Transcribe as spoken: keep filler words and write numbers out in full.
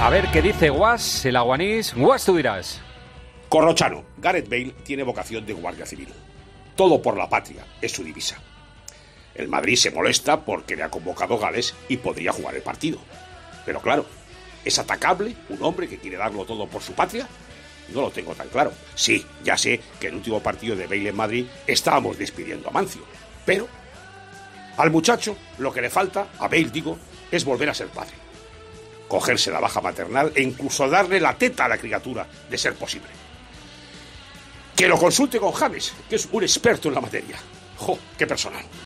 A ver qué dice Guas, el aguanís. Guas, tú dirás. Corrochano, Gareth Bale tiene vocación de guardia civil. Todo por la patria es su divisa. El Madrid se molesta porque le ha convocado Gales y podría jugar el partido. Pero claro, ¿es atacable un hombre que quiere darlo todo por su patria? No lo tengo tan claro. Sí, ya sé que el último partido de Bale en Madrid estábamos despidiendo a Mancio. Pero al muchacho lo que le falta, a Bale digo, es volver a ser padre. Cogerse la baja maternal e incluso darle la teta a la criatura, de ser posible. Que lo consulte con James, que es un experto en la materia. ¡Jo, qué personal!